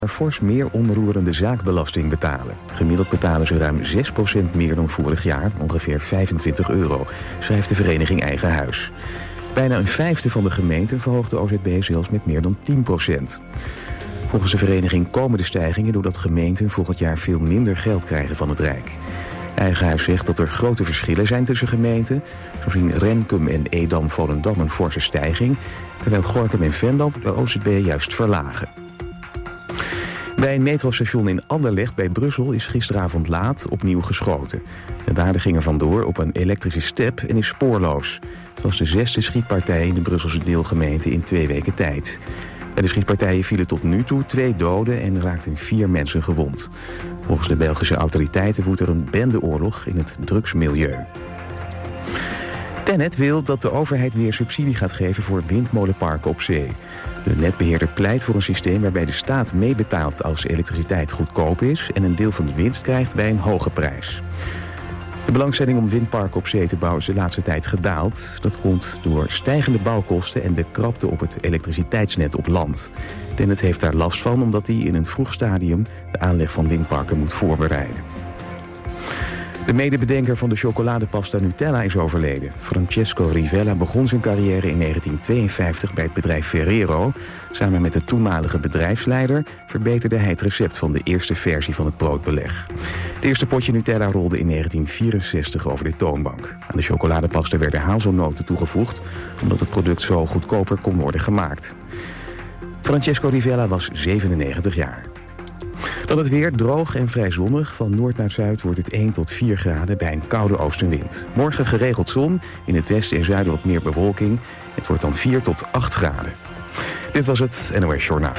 fors meer onroerende zaakbelasting betalen. Gemiddeld betalen ze ruim 6% meer dan vorig jaar, ongeveer €25, schrijft de vereniging Eigen Huis. Bijna een vijfde van de gemeenten verhoogt de OZB zelfs met meer dan 10%. Volgens de vereniging komen de stijgingen doordat gemeenten volgend jaar veel minder geld krijgen van het Rijk. Eigen Huis zegt dat er grote verschillen zijn tussen gemeenten. Zo zien Renkum en Edam-Volendam een forse stijging, terwijl Gorinchem en Venlo de OZB juist verlagen. Bij een metrostation in Anderlecht bij Brussel is gisteravond laat opnieuw geschoten. De dader ging er vandoor op een elektrische step en is spoorloos. Het was de 6e schietpartij in de Brusselse deelgemeente in 2 weken tijd. Bij de schietpartijen vielen tot nu toe 2 doden en raakten 4 mensen gewond. Volgens de Belgische autoriteiten woedt er een bendeoorlog in het drugsmilieu. TenneT wil dat de overheid weer subsidie gaat geven voor windmolenparken op zee. De netbeheerder pleit voor een systeem waarbij de staat meebetaalt als elektriciteit goedkoop is en een deel van de winst krijgt bij een hoge prijs. De belangstelling om windparken op zee te bouwen is de laatste tijd gedaald. Dat komt door stijgende bouwkosten en de krapte op het elektriciteitsnet op land. TenneT heeft daar last van omdat hij in een vroeg stadium de aanleg van windparken moet voorbereiden. De medebedenker van de chocoladepasta Nutella is overleden. Francesco Rivella begon zijn carrière in 1952 bij het bedrijf Ferrero. Samen met de toenmalige bedrijfsleider verbeterde hij het recept van de eerste versie van het broodbeleg. Het eerste potje Nutella rolde in 1964 over de toonbank. Aan de chocoladepasta werden hazelnoten toegevoegd, omdat het product zo goedkoper kon worden gemaakt. Francesco Rivella was 97 jaar. Dan het weer, droog en vrij zonnig. Van noord naar zuid wordt het 1 tot 4 graden bij een koude oostenwind. Morgen geregeld zon, in het westen en zuiden wat meer bewolking. Het wordt dan 4 tot 8 graden. Dit was het NOS Journaal.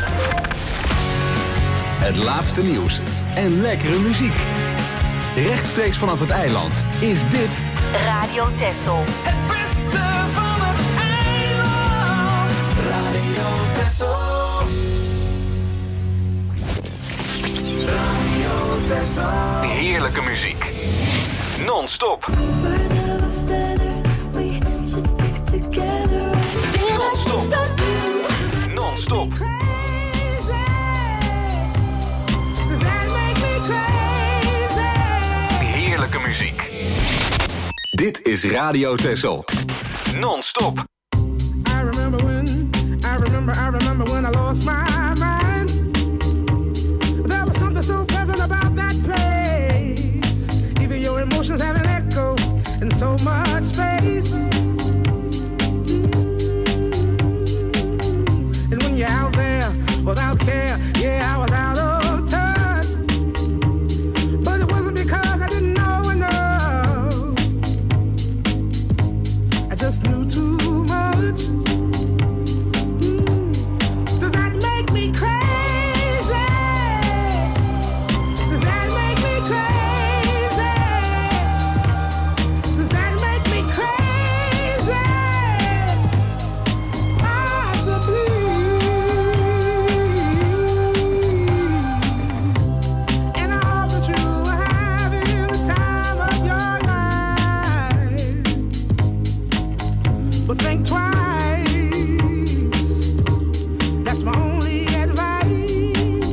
Het laatste nieuws en lekkere muziek. Rechtstreeks vanaf het eiland is dit Radio Texel. Het beste van het eiland. Radio Texel. heerlijke muziek. Non-stop. Non-stop. Non-stop. Heerlijke muziek. Dit is Radio Texel. Non-stop. I remember when I lost my mind. There was something so pleasant about that place. Even your emotions have an echo in so much space. And when you're out there without care, yeah, I was out of touch. But it wasn't because I didn't know enough. I just knew too much. Does that make me crazy? Does that make me crazy? Does that make me crazy? Possibly. And I hope that you are having the time of your life. But think twice. That's my only advice.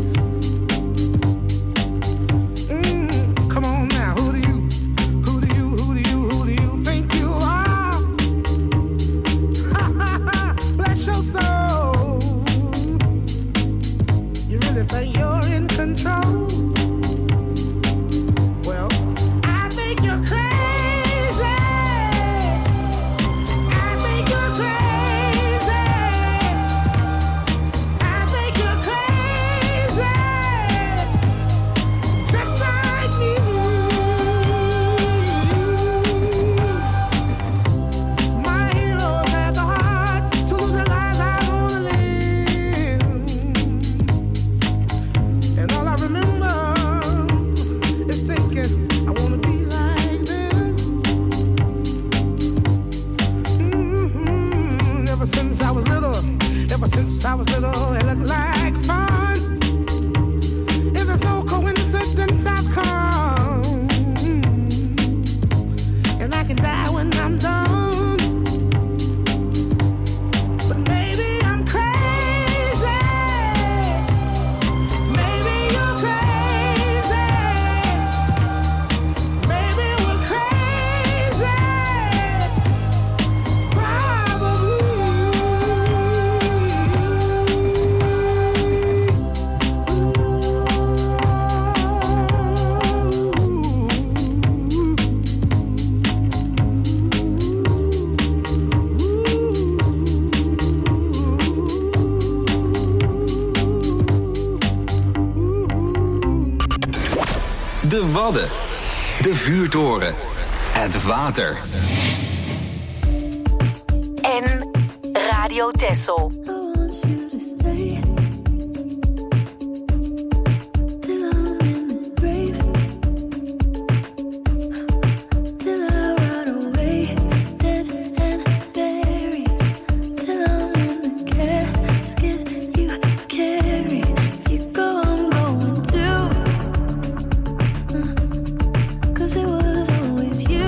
Come on now, who do you think you are? Bless your soul. You really think you're in control? Well, I think you're crazy. I think you're crazy. I think you're crazy. Just like me. My heroes had the heart to lose their lives. I wanna live. And all I remember De Wadden. De vuurtoren. Het water. En Radio Texel.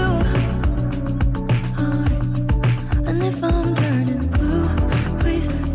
And if I'm turning blue, please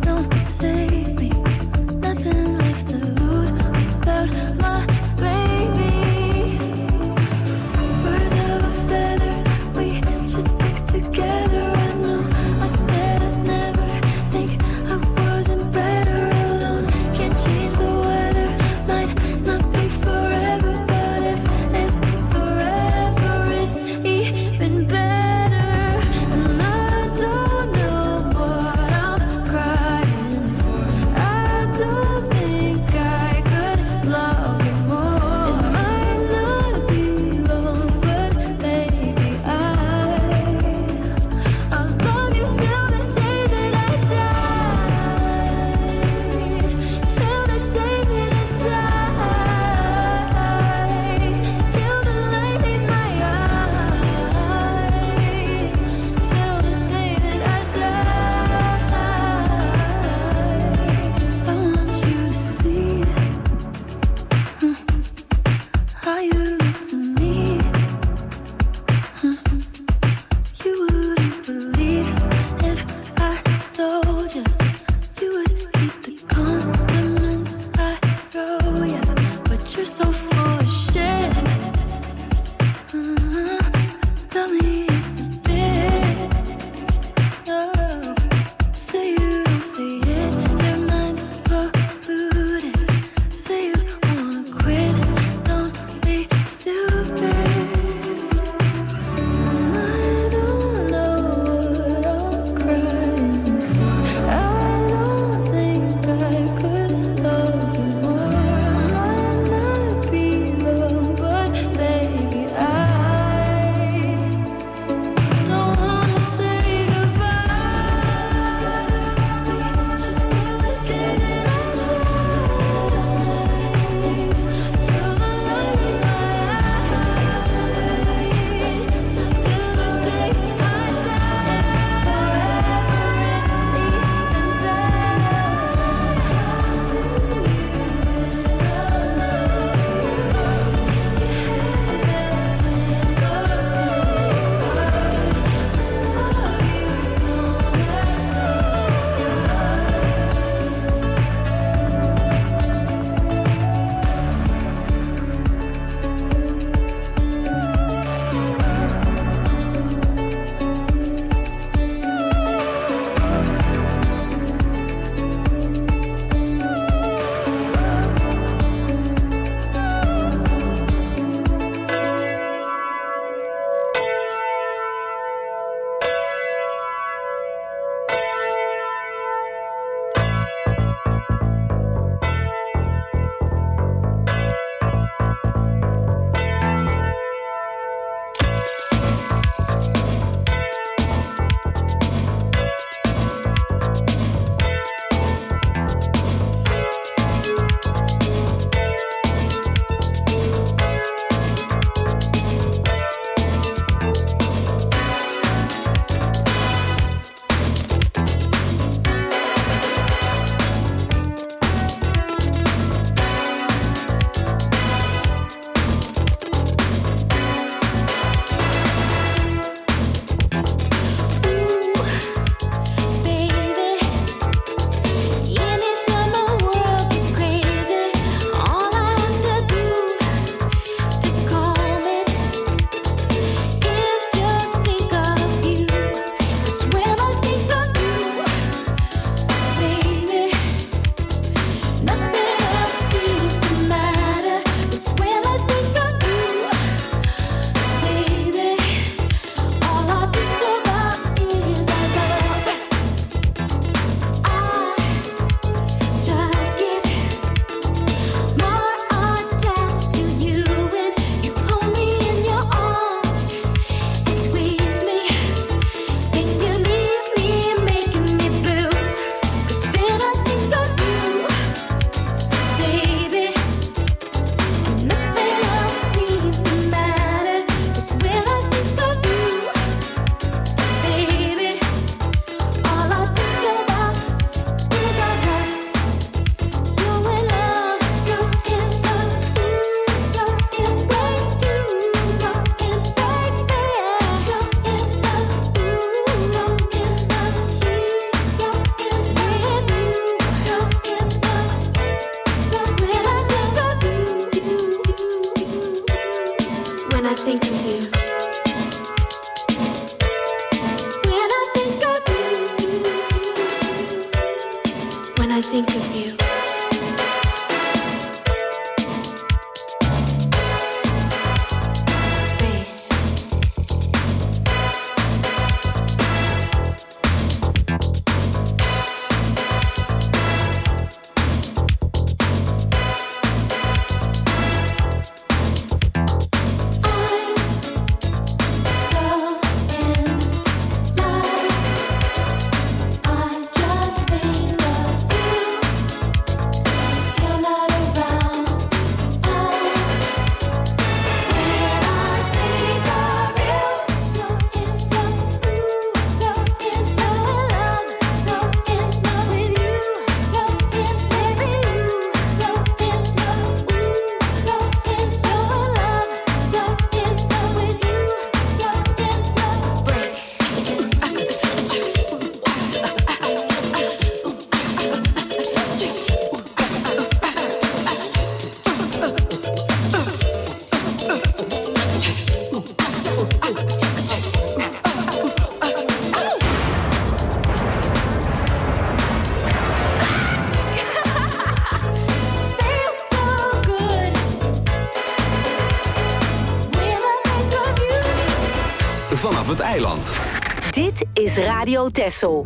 het eiland. Dit is Radio Texel.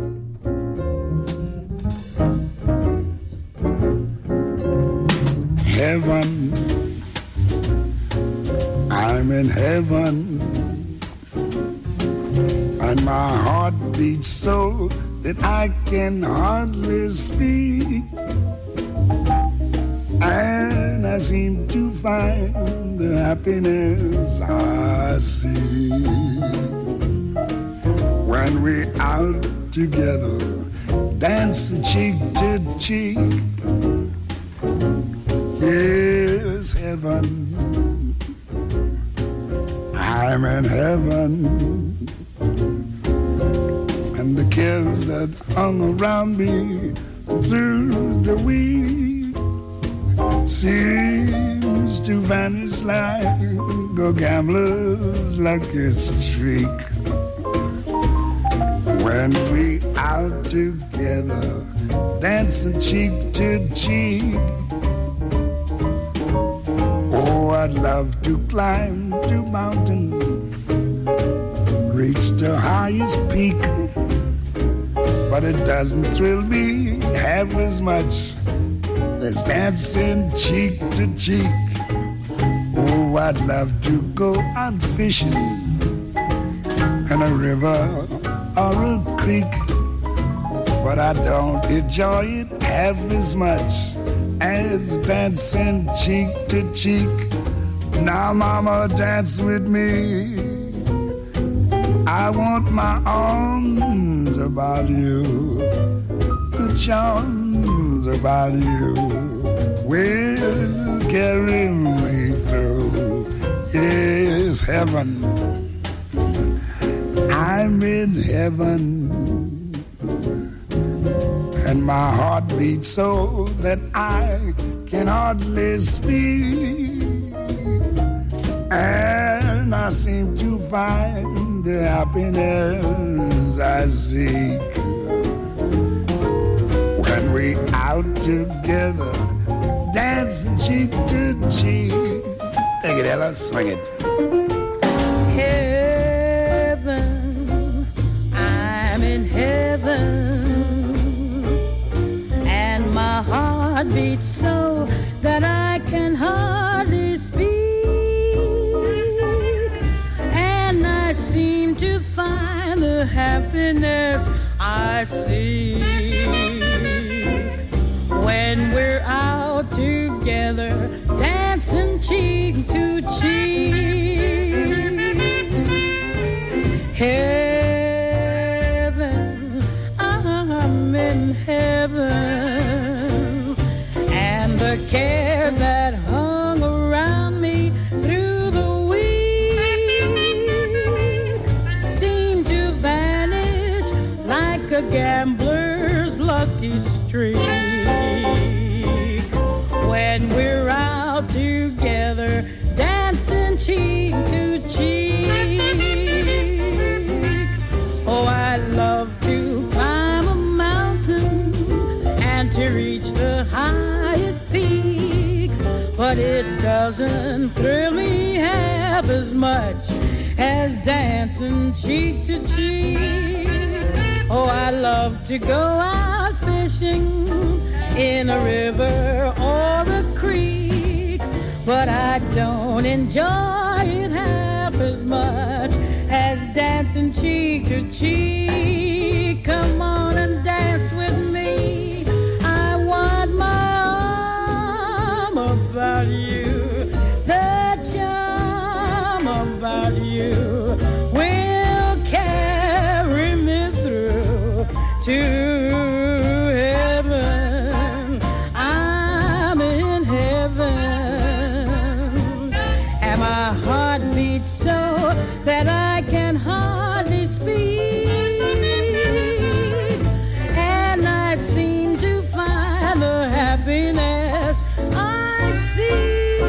Heaven, I'm in heaven, and my heart beats so that I can hardly speak, and I seem to find the happiness I see when we're out together, dancing cheek to cheek. Yes, heaven, I'm in heaven, and the cares that hung around me through the week seems to vanish like a gambler's lucky streak. When we out together, dancing cheek to cheek. Oh, I'd love to climb the mountain, reach the highest peak, but it doesn't thrill me half as much as dancing cheek to cheek. Oh, I'd love to go out fishing in a river or a creek, but I don't enjoy it half as much as dancing cheek to cheek. Now, mama, dance with me. I want my arms about you, the charms about you will carry me through. Yes, heaven, I'm in heaven, and my heart beats so that I can hardly speak, and I seem to find the happiness I seek when we out together, dancing cheek to cheek. Take it, Ella, swing it. Heaven, I'm in heaven, and my heart beats so that I can hardly speak, and I seem to find the happiness I seek when we're out together, dancing cheek to cheek. Heaven, I'm in heaven, and the cares that hung around me through the week seem to vanish like a gambler's lucky streak when we're out together, dancing cheek to cheek. Oh, I love to climb a mountain and to reach the highest peak, but it doesn't thrill me half as much as dancing cheek to cheek. Oh, I love to go out fishing in a river or a creek, but I don't enjoy it half as much as dancing cheek to cheek. Come on and dance with me. I want my arm about you, the charm about you will carry me through to heaven. I'm in heaven, and my heart beats so that I can hardly speak, and I seem to find the happiness I see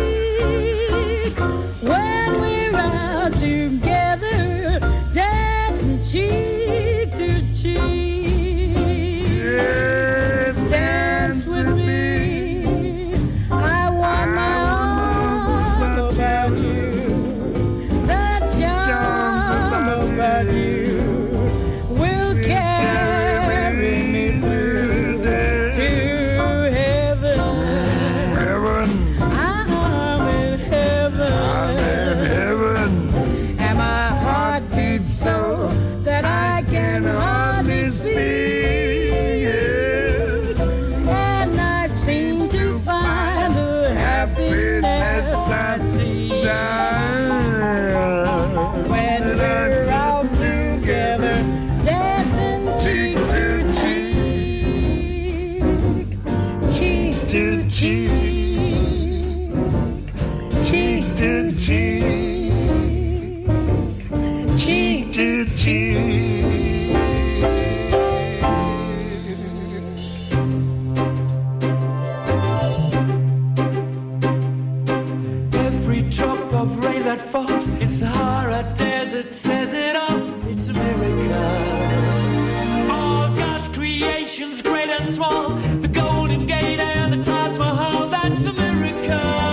that falls in Sahara Desert says it all. It's a miracle. All God's creations, great and small, the Golden Gate and the Taj Mahal, that's a miracle.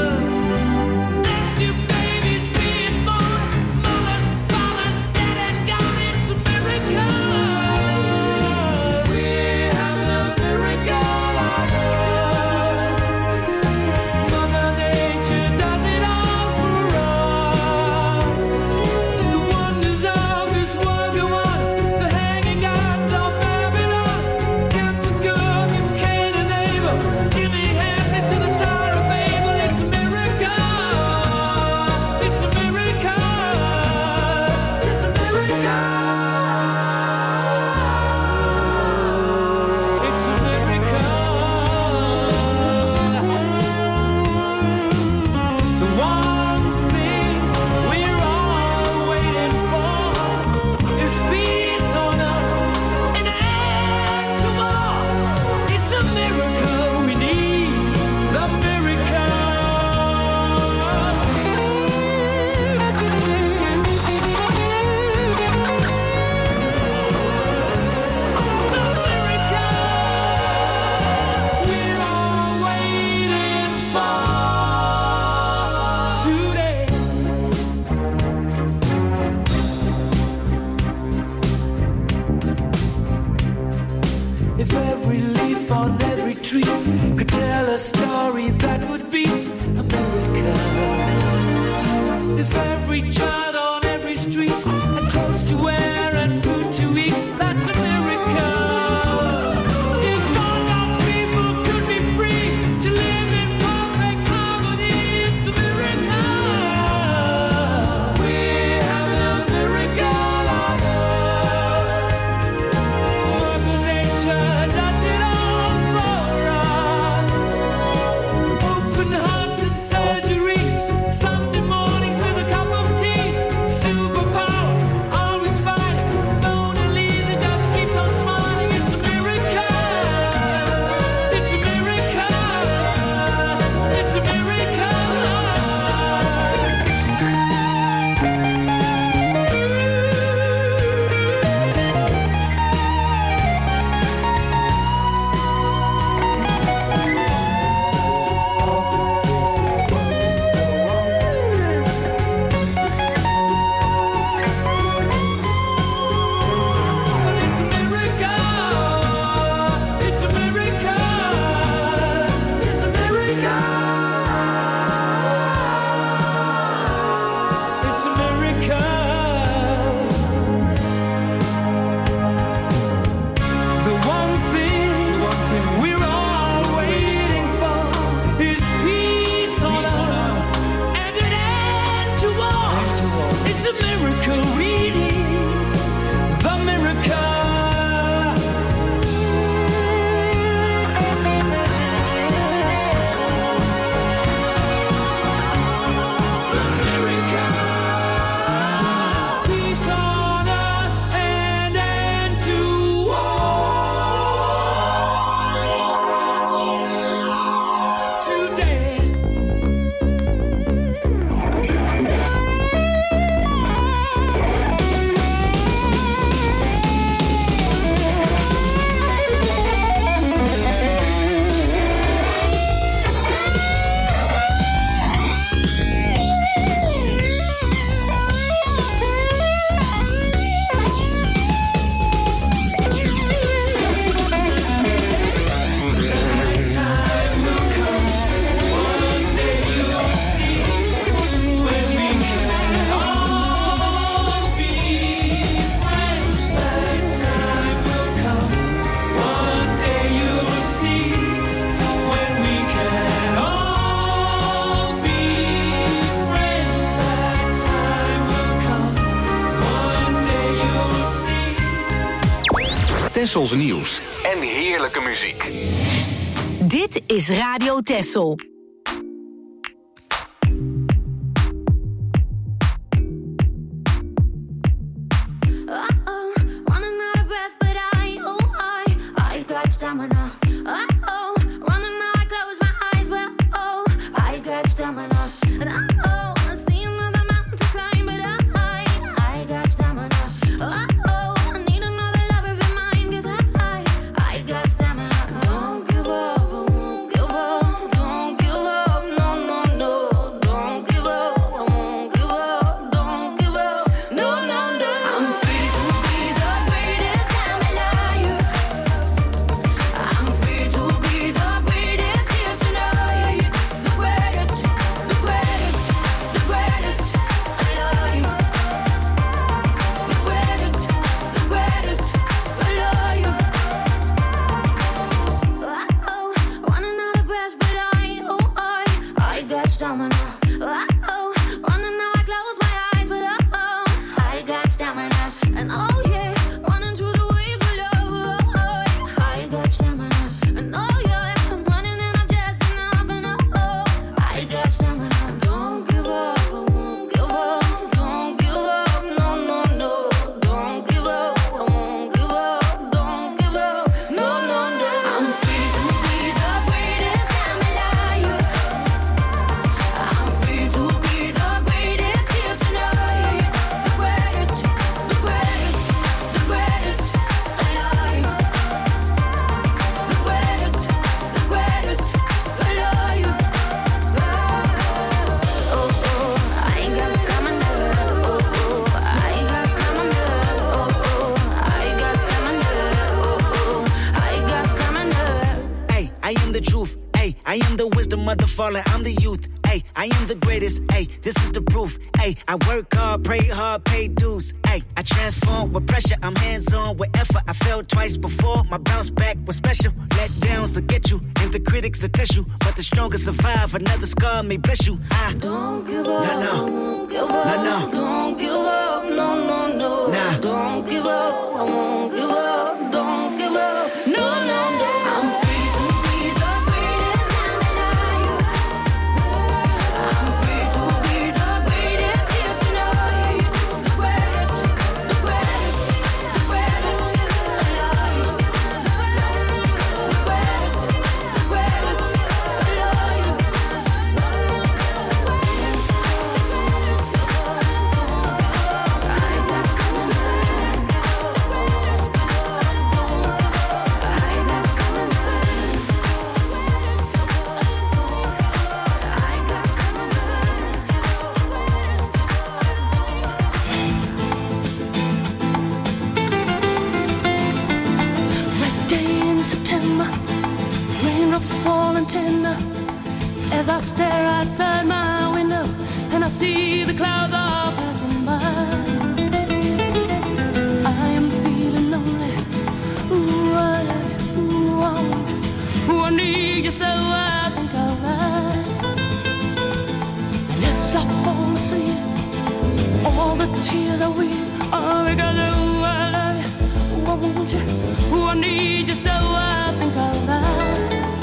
Tessels nieuws en heerlijke muziek. Dit is Radio Tessel. Running out, I close my eyes, well, oh, I got stamina. And I see another got stamina. Oh, running now I close my eyes, but oh, I got stamina. And oh yeah, running through the wave below. Oh, I got stamina. And oh yeah, I'm running and I'm just enough. And oh, I got stamina. Don't give up, I won't give up. Don't give up, no, no, no. Don't give up, I won't give up. Don't give up, no, no, no. I'm free to be the greatest I'm alive. I'm free to be the greatest here tonight. The greatest, the greatest, the greatest alive. The greatest, the greatest alive. Oh, oh, I ain't got stamina. Oh, oh, I ain't got stamina. Oh, oh, I got stamina. Oh, oh, I got stamina. Hey, I am the truth. Hey, I am the wisdom of the fallen. I'm the youth. Hey, I am the greatest. Hey, this is the proof. Hey, I work hard, pray hard, pay dues. Hey, I transform with pressure. I'm hands-on with effort. I failed twice before. My bounce back was special. Let downs will get you, and the critics will test you. But the strongest survive. Another scar may bless you. Don't give up, No, no. won't give up. No, no. Don't give up, no, no, no. Nah. Don't give up, I won't give up. Don't give up, no, no, no. I'm free to be the greatest I'm alive. I'm free to be the greatest here tonight. The greatest, the greatest, the greatest alive. The greatest, the greatest alive. Red day in September, raindrops falling tender as I stare outside my window and I see the clouds are passing by. I am feeling lonely. Ooh, I love you. Ooh, I want you. Ooh, I need you so I think I'll lie. And as I fall asleep, all the tears I weep are because ooh, I love you. Ooh, I want you. Ooh, I need you so I think I'll lie.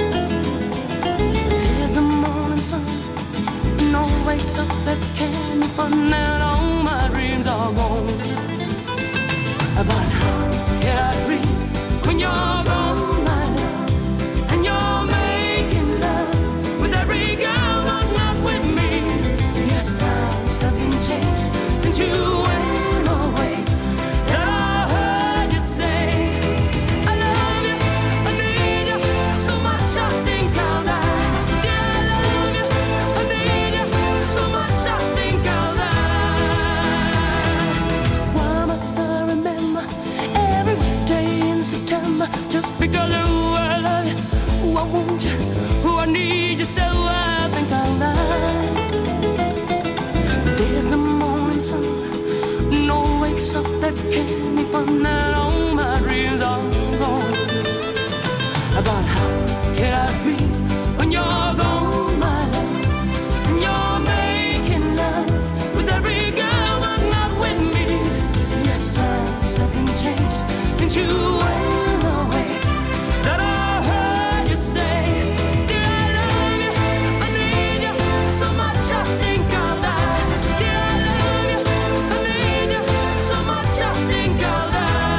There's the morning sun, no wakes up that can be fun, and all my dreams are gone. But how can I dream when you're gone, my love, and you're making love with every girl, but not with me? Yes, times have been changed since you went away. And I heard you say, I love you, I need you so much I think I'll die. Yeah, I love you, I need you so much I think I'll die. Why must I remember every day in September just because ooh, I love you, ooh, I want you, ooh, I need you so I think I'll die. There's the morning sun, no wakes up that can be fun, and all my dreams are gone. About how can I dream when you're gone, my love, and you're making love with every girl, but not with me? Yes, times have been changed since you went away. That I heard you say, dear, I love you, I need you so much I think I'll die. Dear, I love you, I need you so much I think I'll die.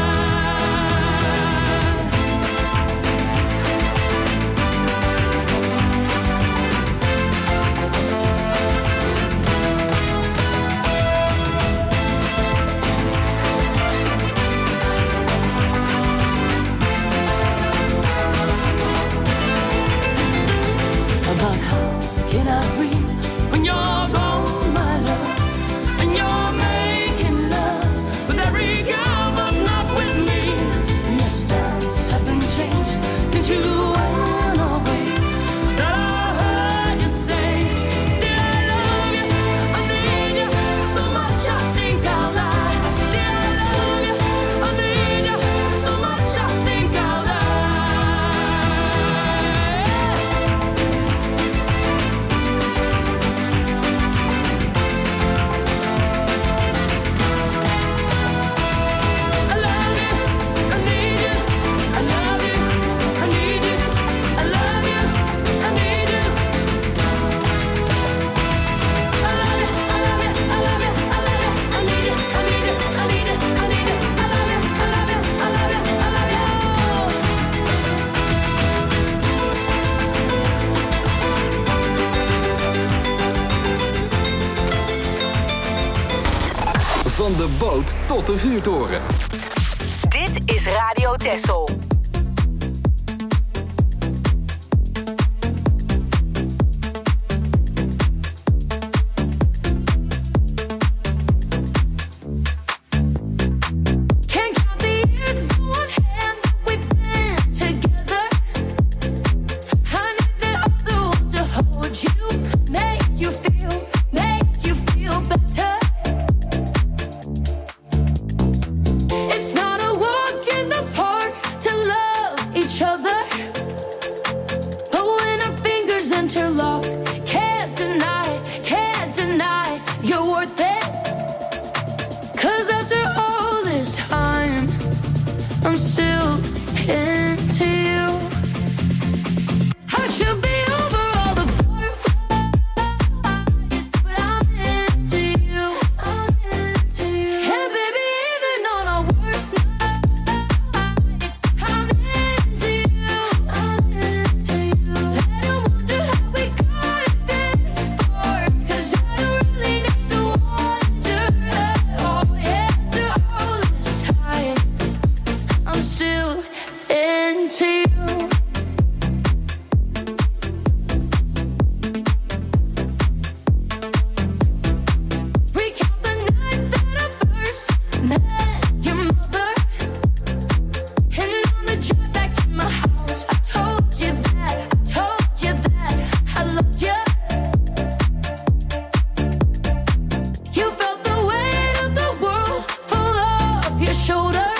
Van de boot tot de vuurtoren. Dit is Radio Texel. It's not a walk in the park to love each other, but when our fingers interlock, can't deny you're worth it. 'Cause after all this time, I'm still into you. I should be over all the butterflies, but I'm into you. I'm into you. And baby, even on our worst nights, I'm into you. I'm into you. And I wonder how we got it this far, 'cause I don't really need to wonder at all. After all this time, I'm still into you. Recount the night that I first met your mother, and on the drive back to my house, I told you that I loved you. You felt the weight of the world fall off your shoulder,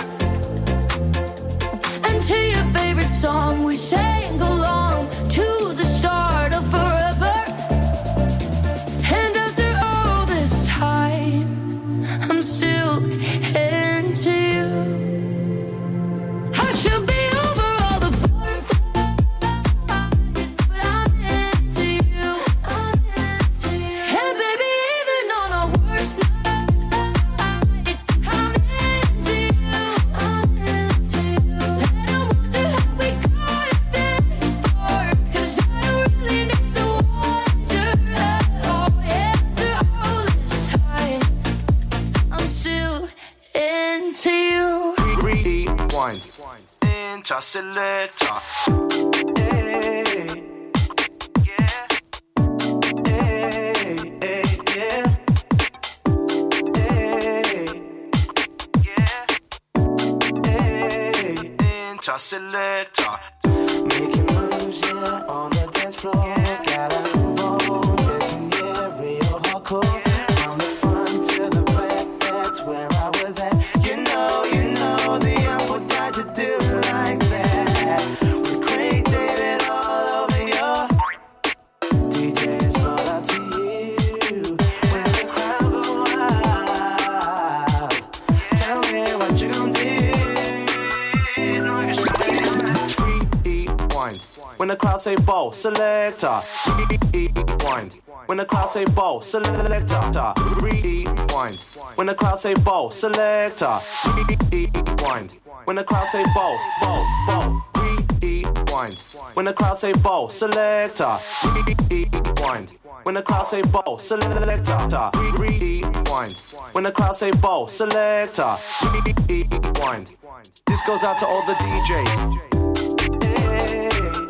and to your favorite song we sang along to the start of forever. And after all this time, I'm still into you. I should be over all the butterflies, but I'm into you. I'm into you. And baby, even on our worst nights, I'm into you. I'm into you. And I wonder how we got it this far, 'cause I don't really need to wonder at all. After all this time, I'm still into you. Rewind. Interselector. Hey, yeah. Hey, hey, yeah. Hey, yeah. Hey, interselector. Making moves, yeah, on the dance floor. Gotta move on, dancing, yeah, real hardcore. From the front to the back, that's where I was at. You know, the apple died to do it like that. With Craig David all over you. DJ, it's all up to you. When the crowd go wild, tell me what you gon' do. It's not your rewind. When the crowd say ball, selector. Rewind. When the crowd say ball, selector. Rewind. When the crowd say ball, selector. Rewind. When the crowd say ball. Rewind. When the crowd say ball, selector. Rewind. When the crowd say ball, selector. Rewind. When the crowd say ball, selector. Rewind. This goes out to all the DJs. Hey.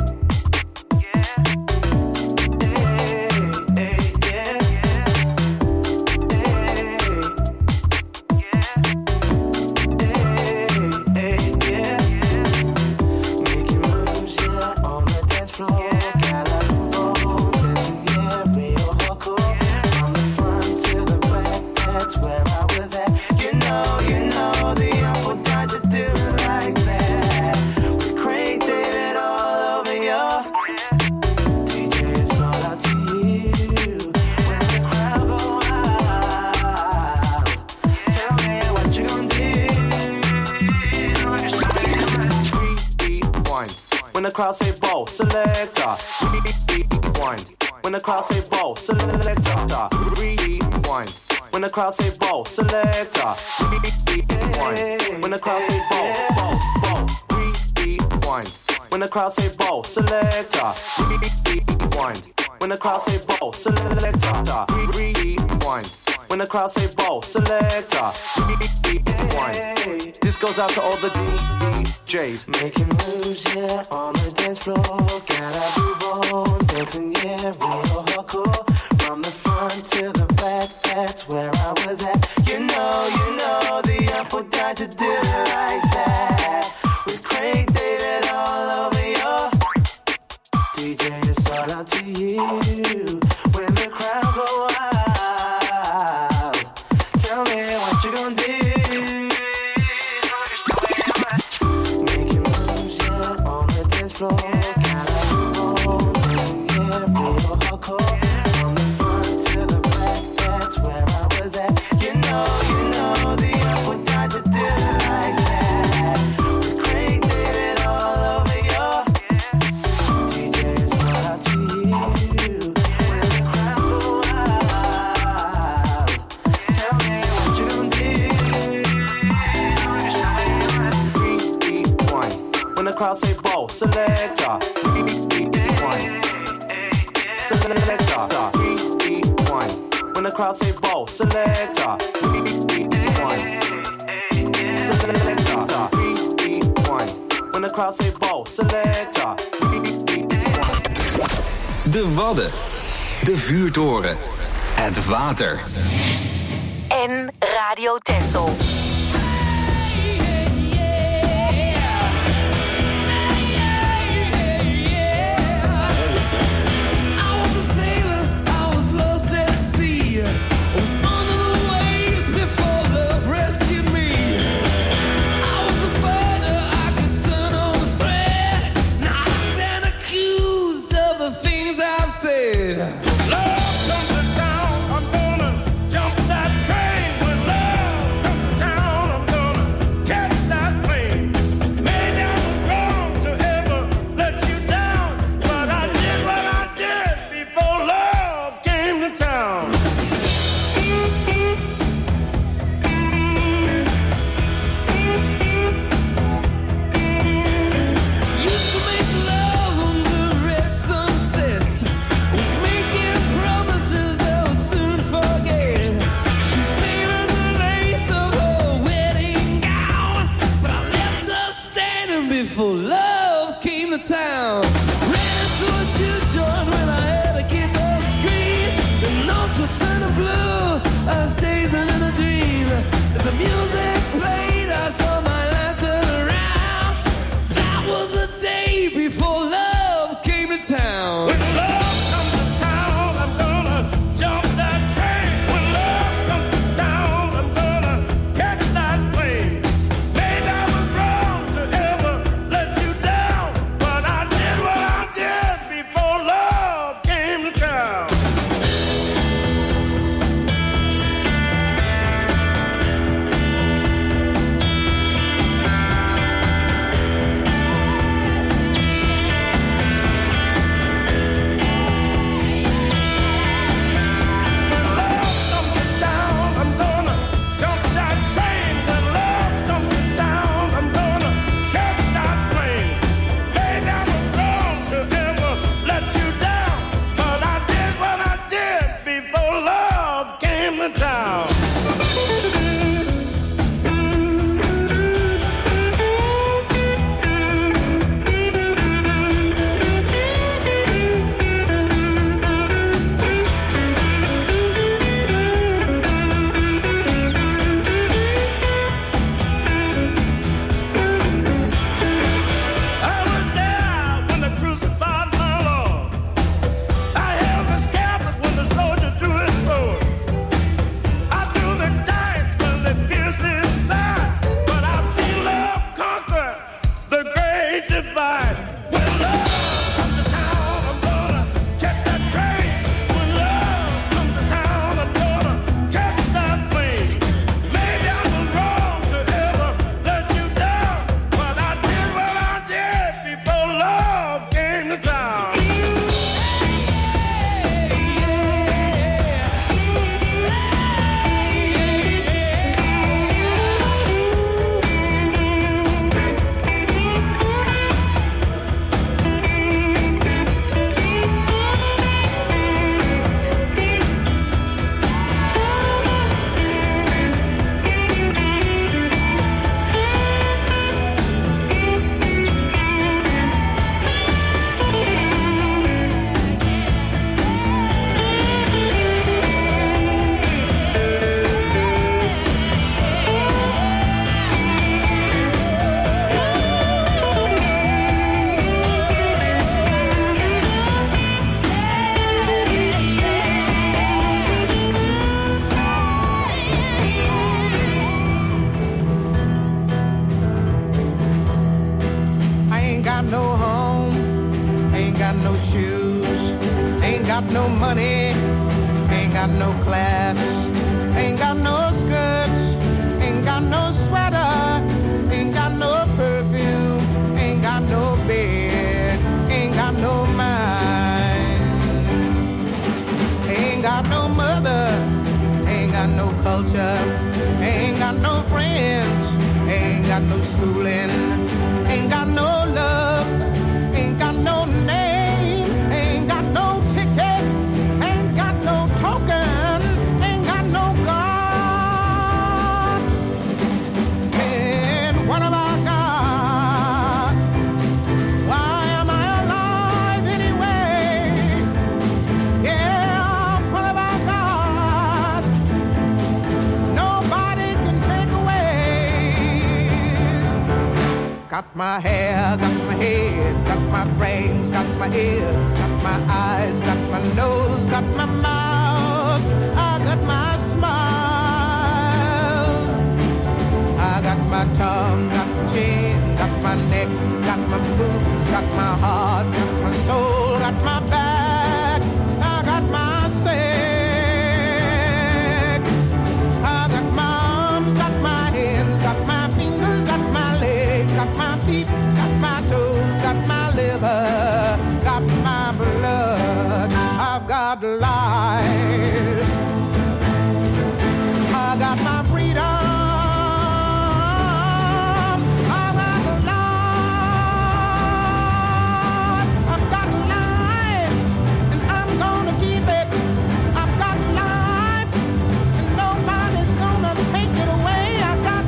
When the crowd say ball, selector. Rewind. When the crowd say ball, selector. Rewind. When the crowd say ball, selector. Rewind. When the crowd say ball. Rewind. When the crowd say ball, selector. Rewind. When the crowd say ball, selector. Rewind. when the crowd say ball, selector, rewind. This goes out to all the DJs. Making moves, yeah, on the dance floor. Gotta move on, dancing, yeah, real hardcore. From the front to the back, that's where I was at. You know, the apple died to do it like that. With Craig David all over your DJ, it's all up to you. When the crowd go wild, tell me what you gonna do. Making moves, yeah, on the dance floor. Gotta move on, dancing, yeah, real hardcore. From the front to the back, that's where I was at. You know, the apple died to do it like that. With Craig David all over your DJ, it's all up to you. When the crowd go wild, tell me what you gonna do. Rewind. When the crowd say ball, selector, rewind. Selector, rewind. When the crowd say ball, selector, rewind. Selector, rewind. When the crowd say ball, selector, rewind. De Wadden, de vuurtoren, het water. En Radio Texel. Love comes to town, I'm gonna jump that train. When love comes to town, no money, ain't got no class, ain't got no skirts, ain't got no sweater, ain't got no perfume, ain't got no bed, ain't got no mind, ain't got no mother, ain't got no culture, ain't got no friends, ain't got no schooling, ain't got no love, ain't got no name, ain't got no ticket, ain't got no token, ain't got no God. And what have I got? Why am I alive anyway? Yeah, what have I got? Nobody can take away. Got my hair, got my head, got my brains, got my ears, got my eyes, got my nose, got my mouth, I got my smile. I got my tongue, got my chin, got my neck, got my boobs, got my heart, got my soul, got my back, I got my sex. I got my arms, got my hands, got my fingers, got my legs, got my feet, got my toes, got my liver, got my blood. I've got life. I got my freedom. I've got life. I've got life, and I'm gonna keep it. I've got life, and nobody's gonna take it away. I've got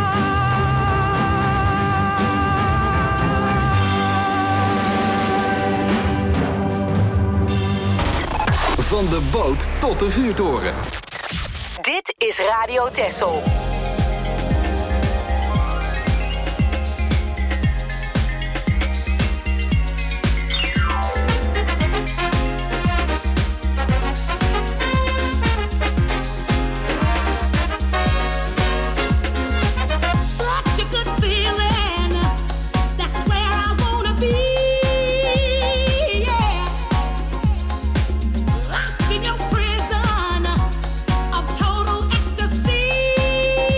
Van de boot tot de vuurtoren. Dit is Radio Texel. Such a good feeling. That's where I wanna be. Yeah. Locked in your prison of total ecstasy.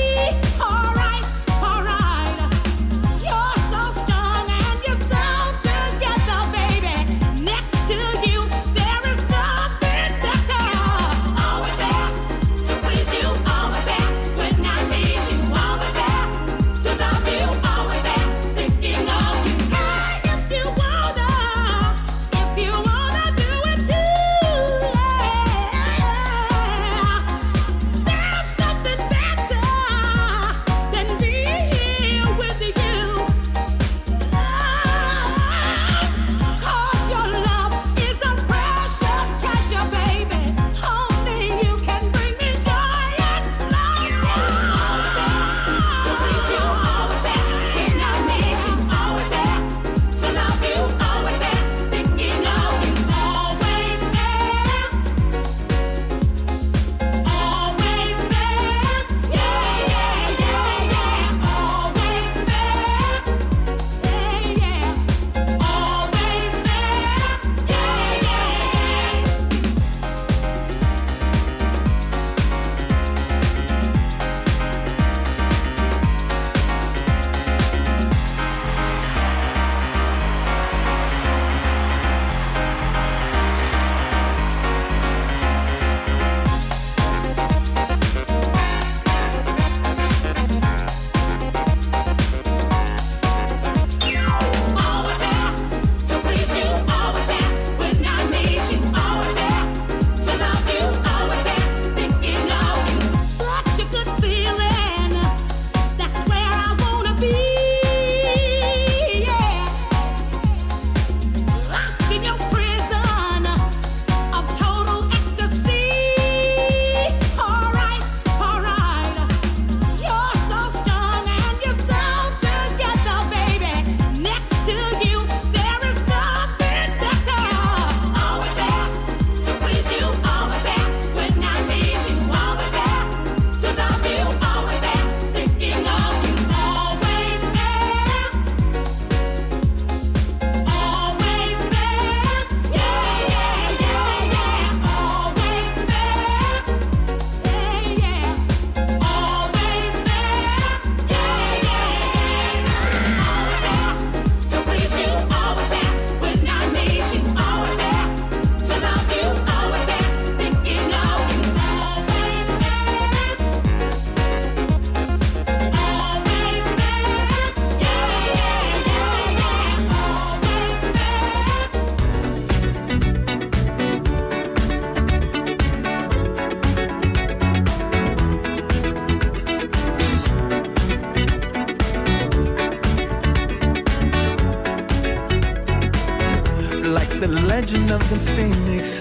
legend of the phoenix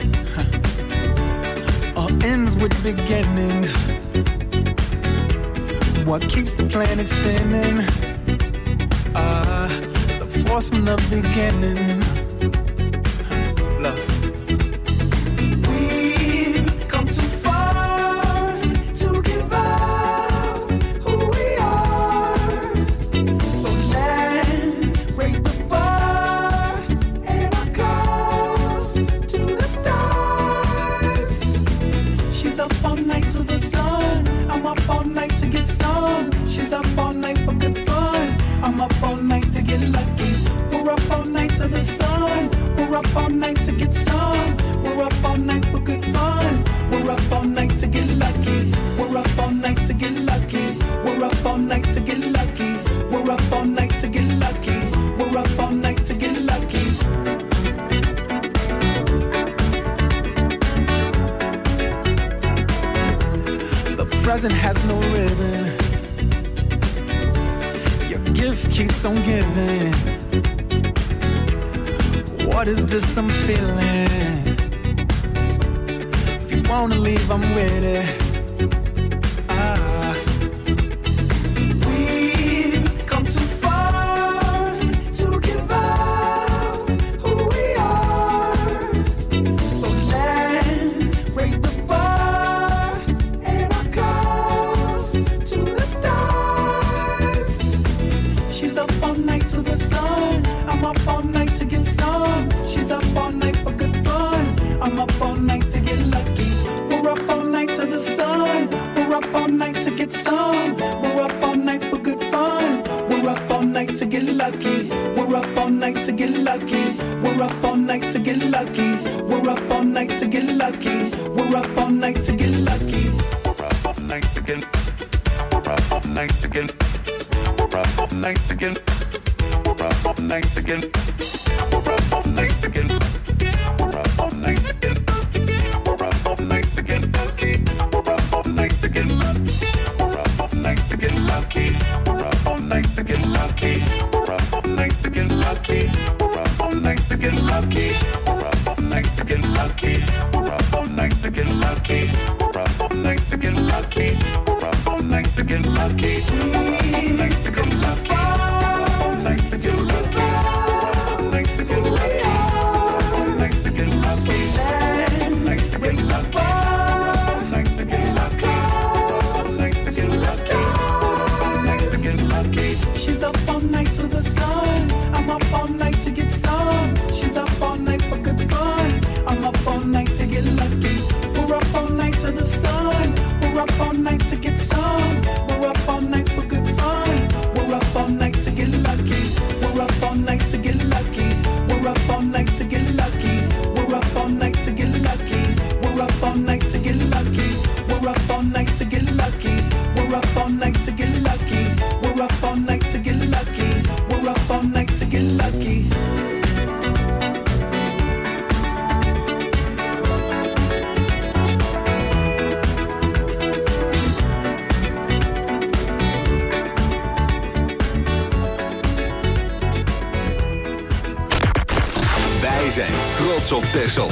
all ends with beginnings. What keeps the planet spinning? The force from the beginning. Love. We've come too far to give up who we are. So let's raise the bar and our cups to the stars. She's up all night to the sun. I'm up all night to get some. She's up all night for good fun. I'm up all night to get lucky. We're up all night to the sun. We're up all night to get some. We're up all night for good fun. We're up all night to get lucky. We're up all night to get lucky. We're up all night to get lucky. We're up all night to get lucky. We're up all night to get lucky. The present has no ribbon. Your gift keeps on giving. What is this I'm feeling? If you wanna leave, I'm with it. We've come too far to give up who we are. So let's raise the bar and our cups to the stars. She's up all night to the sun. I'm up all night to get some. She's up all night for good fun. I'm up all night to get lucky. We're up all night to the sun. We're up all night to get some. We're up all night for good fun. We're up all night to get lucky. We're up all night to get lucky. We're up all night to get lucky. We're up all night to get lucky. We're up all night to get lucky. We're up all night to get. We're up all night to get. We're up all night to get. We're up all night to get. We're up all night to get. We're up all night to get. We're up all night to get lucky. We're up all night to get lucky. We're up all night to get lucky. We're up all night to get lucky. We're up all night to get lucky. We're up all night to get lucky. We're up all night to get lucky. We're up all night to get lucky. We're up all night to get lucky. We're up all night to get lucky. We're up all night to get lucky. To give up who we are. So let's raise the bar and our cups to the stars. She's up all night to the sun. I'm up all night to get some. She's up all night for good fun. I'm up all night to get lucky. We're up all night to the sun. We're up all night to get some. We're up all night for good fun. We're up all night to get lucky. We're up all night to get lucky. We're up all night to get lucky. We're up all night to get lucky. We're up all night to get lucky. We're up all night to get lucky. We're up all night to get lucky. We're up all night to get lucky. We're up all night to get lucky. Wij zijn trots op Texel.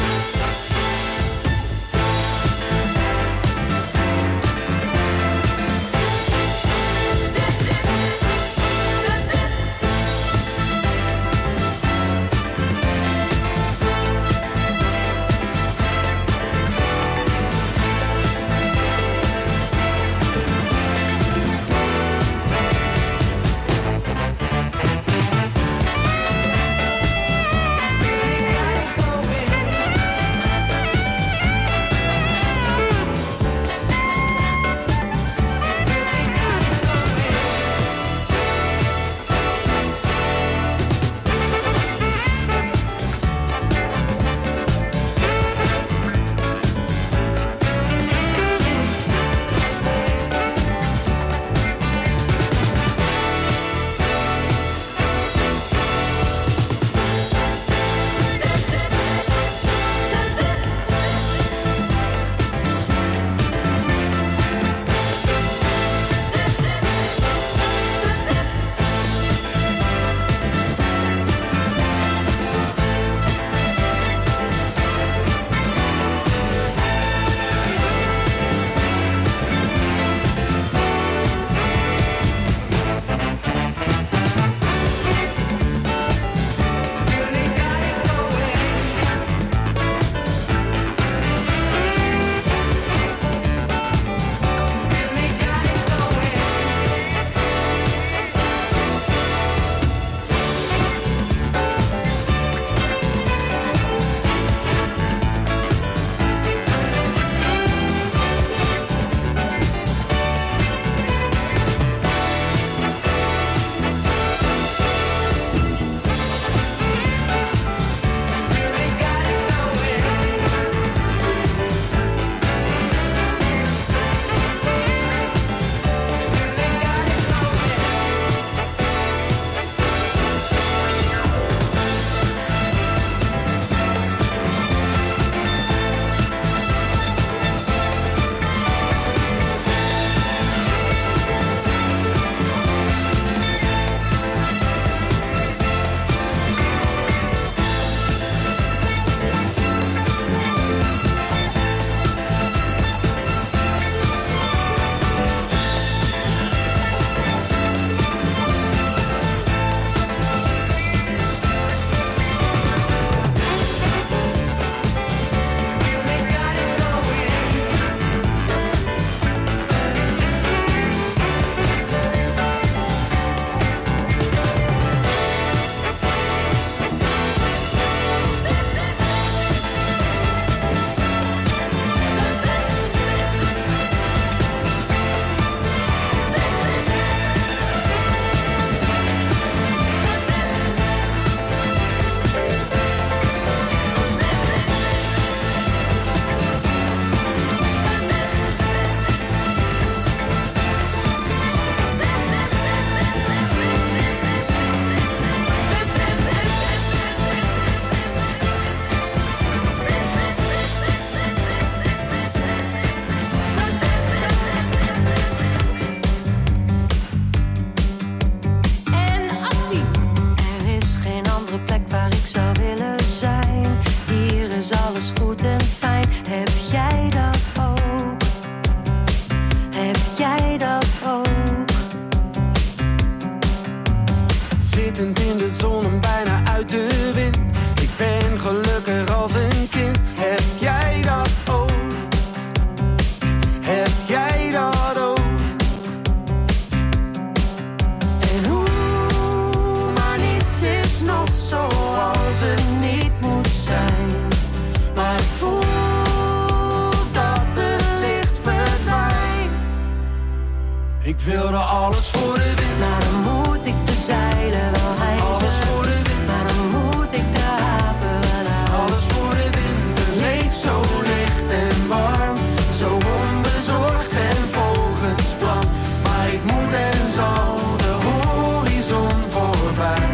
Ik wilde alles voor de wind. Maar dan moet ik de zeilen wel hijsen. Alles voor de wind. Maar dan moet ik de haven wel uit. Alles voor de wind. Het leek zo licht en warm. Zo onbezorgd en volgens plan. Maar ik moet en zal de horizon voorbij.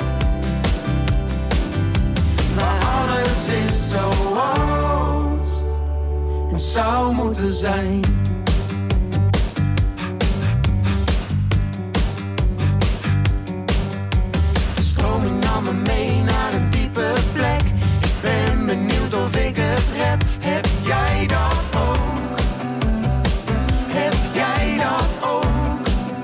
Maar alles is zoals het zou moeten zijn. De stroming nam me mee naar een diepe plek. Ik ben benieuwd of ik het red. Heb jij dat ook? Heb jij dat ook?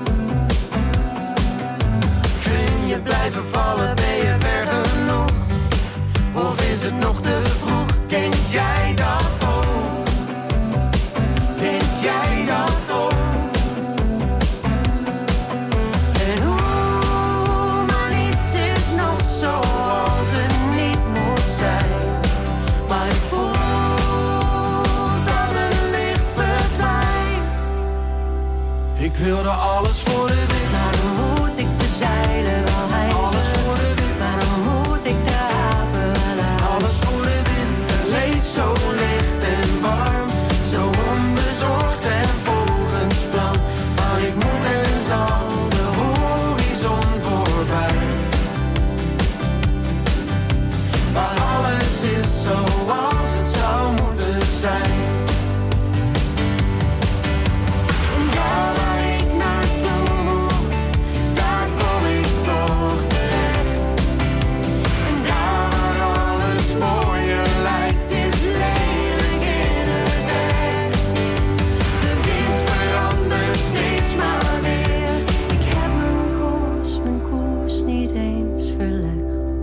Kun je blijven vallen, ben je ver genoeg? Of is het nog te vroeg? Denk jij dat ook? Denk jij dat ook? En hoe, maar niets is nog zoals het niet moet zijn. Maar ik voel dat het licht verdwijnt. Ik wilde alles voor de wind. Maar dan moet ik de zeilen wel hijsen. Alles voor de wind. Maar dan moet ik de haven wel uit. Alles voor de wind. Het leek zo licht en warm. Zo onbezorgd en volgens plan. Maar ik moet en zal de horizon voorbij. Maar alles is zoals het zou moeten zijn. En daar waar ik naartoe moet, daar kom ik toch terecht. En daar waar alles mooier lijkt, is lelijk in het echt. De wind verandert steeds maar weer. Ik heb mijn koers niet eens verlegd.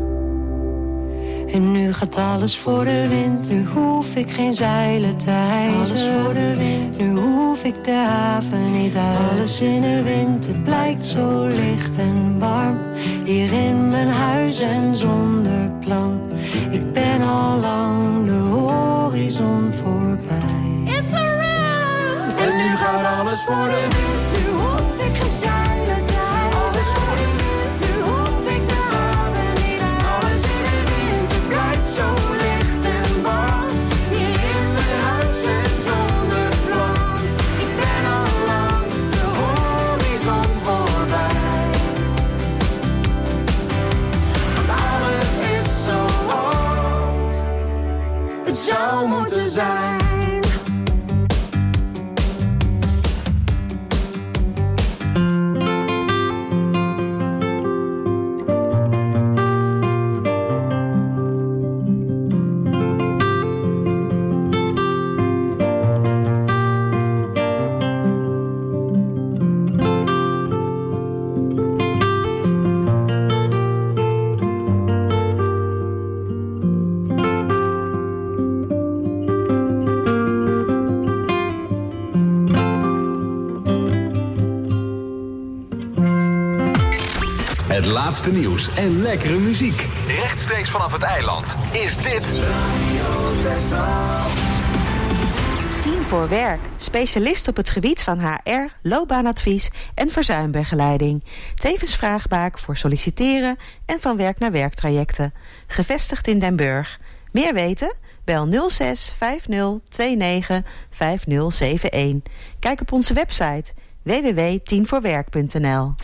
En nu gaat alles voor de wind. Nu hoef ik geen zeilen te hijsen. Alles voor de wind. Nu hoef ik de haven niet uit. Alles in de wind. Het blijkt zo licht en warm. Hier in mijn huis en zonder plan. Ik ben al lang de horizon voorbij. It's a run! En nu gaat alles voor de wind. Nu hoef ik geen zeilen te hijsen. Alles voor de wind. Nu hoef ik de haven niet uit. Alles in de wind. Het blijkt zo licht en warm. Hier in mijn huis en zonder plan. Ik ben al lang de horizon voorbij. Want alles is zoals het zou moeten zijn. Het laatste nieuws en lekkere muziek. Rechtstreeks vanaf het eiland is dit... Team voor Werk. Specialist op het gebied van HR, loopbaanadvies en verzuimbegeleiding. Tevens vraagbaak voor solliciteren en van werk naar werktrajecten. Gevestigd in Den Burg. Meer weten? Bel 06 50 29 5071. Kijk op onze website www.teamvoorwerk.nl.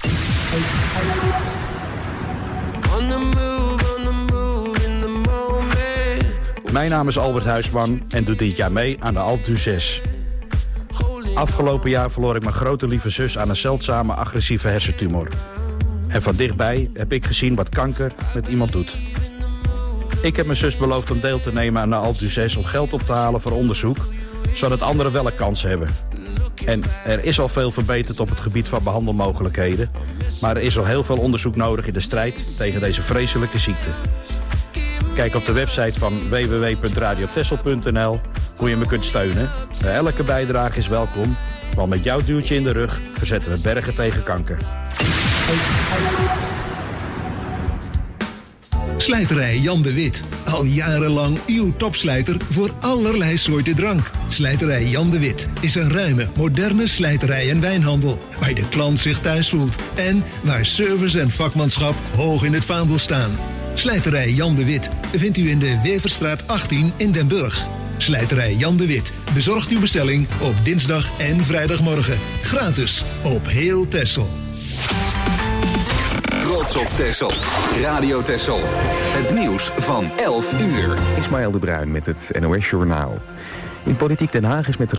Mijn naam is Albert Huisman en doe dit jaar mee aan de Alpe d'Huez. Afgelopen jaar verloor ik mijn grote lieve zus aan een zeldzame agressieve hersentumor. En van dichtbij heb ik gezien wat kanker met iemand doet. Ik heb mijn zus beloofd om deel te nemen aan de Alpe d'Huez om geld op te halen voor onderzoek, zodat anderen wel een kans hebben. En er is al veel verbeterd op het gebied van behandelmogelijkheden, maar er is al heel veel onderzoek nodig in de strijd tegen deze vreselijke ziekte. Kijk op de website van www.radiotessel.nl hoe je me kunt steunen. Elke bijdrage is welkom, want met jouw duwtje in de rug verzetten we bergen tegen kanker. Slijterij Jan de Wit. Al jarenlang uw topslijter voor allerlei soorten drank. Slijterij Jan de Wit is een ruime, moderne slijterij en wijnhandel. Waar de klant zich thuis voelt. En waar service en vakmanschap hoog in het vaandel staan. Slijterij Jan de Wit vindt u in de Weverstraat 18 in Den Burg. Slijterij Jan de Wit bezorgt uw bestelling op dinsdag en vrijdagmorgen. Gratis op heel Texel. Trots op Texel. Radio Texel. Het nieuws van 11 uur. Ismaël de Bruin met het NOS Journaal. In Politiek Den Haag is met